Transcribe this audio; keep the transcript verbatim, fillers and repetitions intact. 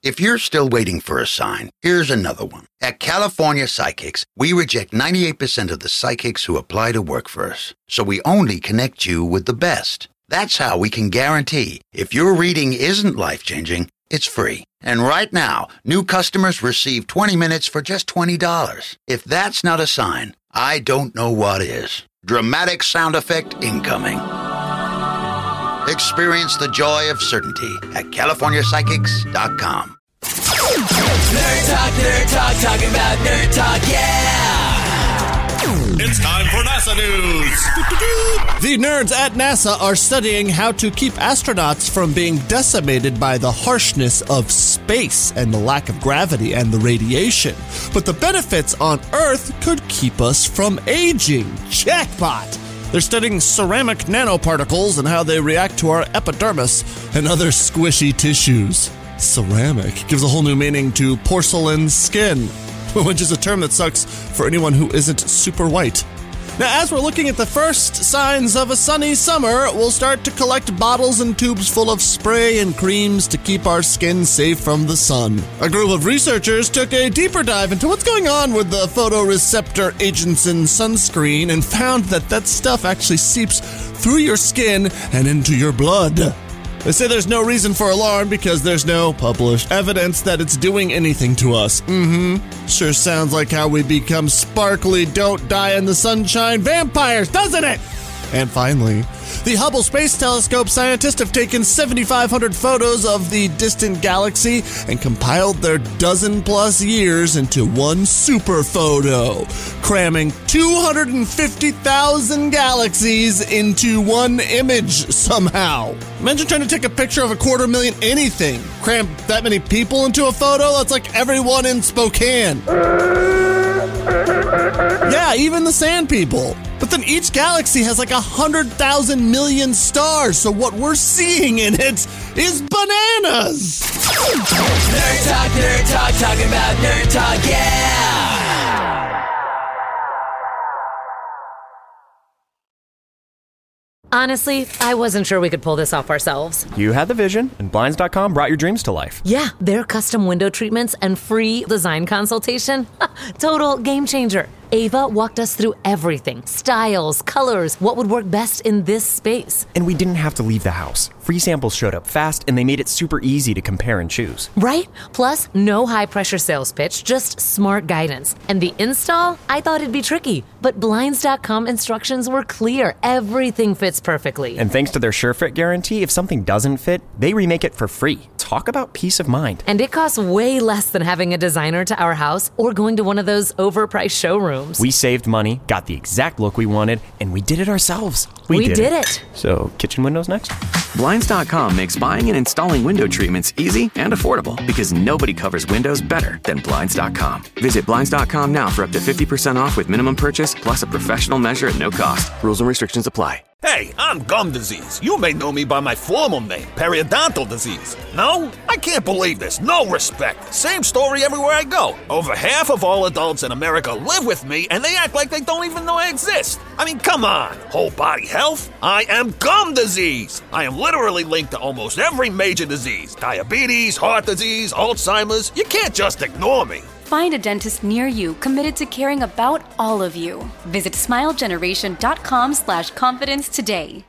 If you're still waiting for a sign, here's another one. At California Psychics, we reject ninety-eight percent of the psychics who apply to work for us. So we only connect you with the best. That's how we can guarantee if your reading isn't life-changing, it's free. And right now, new customers receive twenty minutes for just twenty dollars. If that's not a sign, I don't know what is. Dramatic sound effect incoming. Experience the joy of certainty at california psychics dot com. Nerd Talk, Nerd Talk, talking about Nerd Talk, yeah! It's time for NASA News! The nerds at NASA are studying how to keep astronauts from being decimated by the harshness of space and the lack of gravity and the radiation. But the benefits on Earth could keep us from aging. Jackpot! They're studying ceramic nanoparticles and how they react to our epidermis and other squishy tissues. Ceramic gives a whole new meaning to porcelain skin, which is a term that sucks for anyone who isn't super white. Now, as we're looking at the first signs of a sunny summer, we'll start to collect bottles and tubes full of spray and creams to keep our skin safe from the sun. A group of researchers took a deeper dive into what's going on with the photoreceptor agents in sunscreen and found that that stuff actually seeps through your skin and into your blood. They say there's no reason for alarm because there's no published evidence that it's doing anything to us. Mm-hmm. Sure sounds like how we become sparkly, don't die in the sunshine vampires, doesn't it? And finally, the Hubble Space Telescope scientists have taken seventy-five hundred photos of the distant galaxy and compiled their dozen-plus years into one super photo, cramming two hundred fifty thousand galaxies into one image somehow. Imagine trying to take a picture of a quarter million anything. Cram that many people into a photo? That's like everyone in Spokane. Yeah, even the sand people. But then each galaxy has like a hundred thousand million stars, so what we're seeing in it is bananas! Nerd Talk, Nerd Talk, talking about Nerd Talk, yeah! Honestly, I wasn't sure we could pull this off ourselves. You had the vision, and Blinds dot com brought your dreams to life. Yeah, their custom window treatments and free design consultation. Total game changer. Ava walked us through everything. Styles, colors, what would work best in this space. And we didn't have to leave the house. Free samples showed up fast, and they made it super easy to compare and choose. Right? Plus, no high-pressure sales pitch, just smart guidance. And the install? I thought it'd be tricky. But Blinds dot com instructions were clear. Everything fits perfectly. And thanks to their SureFit guarantee, if something doesn't fit, they remake it for free. Talk about peace of mind. And it costs way less than having a designer to our house or going to one of those overpriced showrooms. We saved money, got the exact look we wanted, and we did it ourselves. We, we did, did it. it. So, kitchen windows next? Blinds dot com makes buying and installing window treatments easy and affordable because nobody covers windows better than Blinds dot com. Visit Blinds dot com now for up to fifty percent off with minimum purchase plus a professional measure at no cost. Rules and restrictions apply. Hey, I'm gum disease. You may know me by my formal name, periodontal disease. No? I can't believe this. No respect. Same story everywhere I go. Over half of all adults in America live with me, and they act like they don't even know I exist. I mean, come on. Whole body health? I am gum disease. I am literally linked to almost every major disease. Diabetes, heart disease, Alzheimer's. You can't just ignore me. Find a dentist near you committed to caring about all of you. Visit smile generation dot com slash confidence today.